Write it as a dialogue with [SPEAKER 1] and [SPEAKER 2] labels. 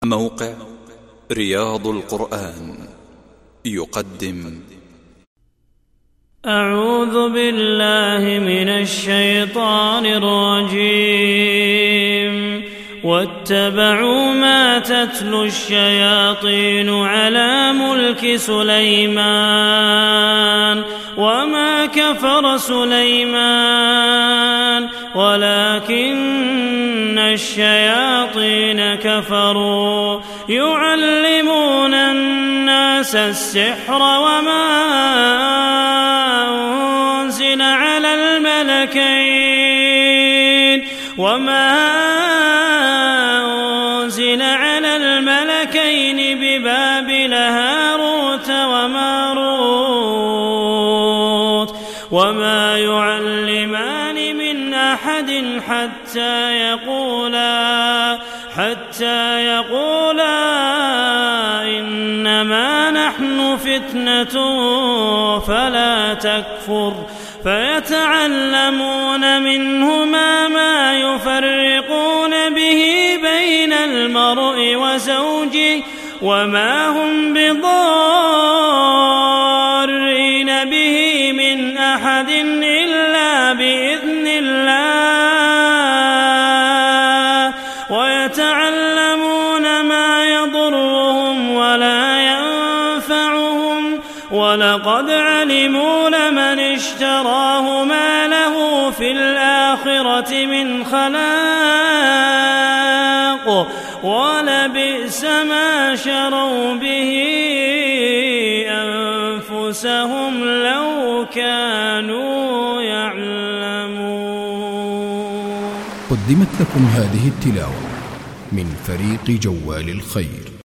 [SPEAKER 1] موقع رياض القرآن يقدم
[SPEAKER 2] أعوذ بالله من الشيطان الرجيم. واتبعوا ما تتلو الشياطين على ملك سليمان وما كفر سليمان ولكن الشياطين كفروا يعلمون الناس السحر وما أنزل على الملكين ببابل هاروت وماروت وما يعلمان من أحد حتى يقولا إنما نحن فتنة فلا تكفر فيتعلمون منهما ما يفرقون به بين المرء وزوجه وما هم بضارين به من أحد إلا بإذن الله ويتعلمون ما يضرهم ولا ينفعهم ولقد علموا لمن اشتراه ما له في الآخرة من خلاق ولبئس ما شروا به أنفسهم لو كانوا يعلمون.
[SPEAKER 3] قدمت لكم هذه التلاوة من فريق جوال الخير.